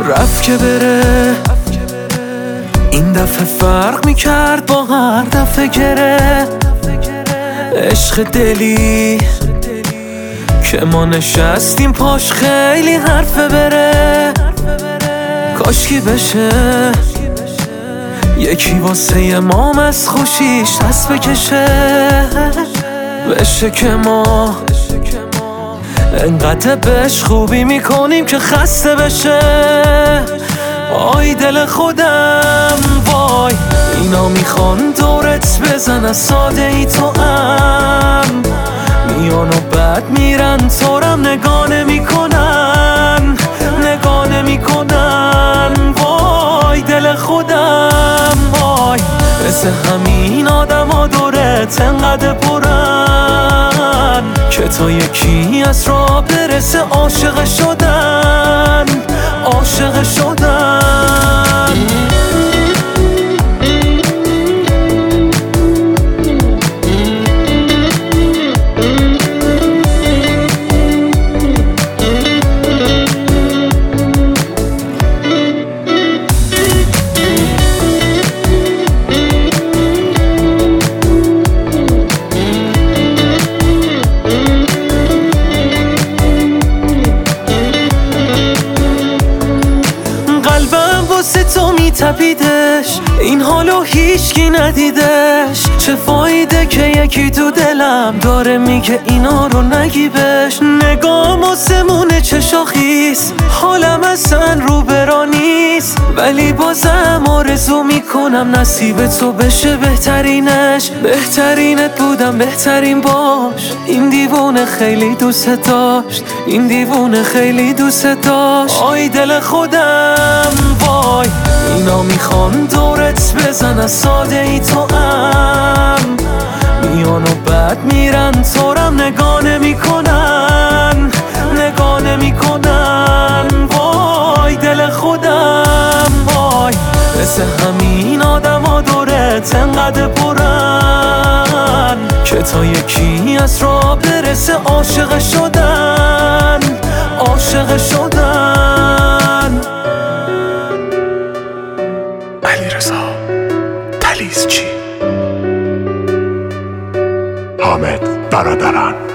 رفت که بره، این دفعه فرق میکرد با هر دفعه گره. عشق دلی که ما نشستیم پاش خیلی حرفه بره. کاشکی بشه یکی واسه ما از خوشیش دست بکشه. بشه که ما انقدر بهش خوبی میکنیم که خسته بشه. آی دل خودم وای، اینا میخوان دورت بزن ساده ای تو هم میان و بعد میرن تورم نگاه نمیکنن، نگاه نمیکنن. وای دل خودم وای، مثل همین آدم ها دورت انقدر پرن که تا یکی از راه برسه عاشق شدن، عاشق شدن. واسه تو میتپیدش، این حالو هیچکی ندیدش. چه فایده که یکی تو دلم داره میگه اینا رو نگی بهش. نگام آسمونه چه شاخیست، حالم اصلا رو برا نیست، ولی بازم آرزو میکنم نصیب تو بشه بهترینش. بهترینت بودم بهترین باش، این دیوونه خیلی دوست داشت، این دیوونه خیلی دوست داشت. آی دل خودم وای، اینا میخوان دورت بزن ساده ای تو هم میان و بعد میرن تورم نگاه نمیکنن، نگاه نمیکنن. وای دل خودم وای، مثل همین آدم ها دورت انقدر پرن که تا یکی از راه برسه عاشق شدن، عاشق شدن. علیرضا تلیزچی، حامد برادران.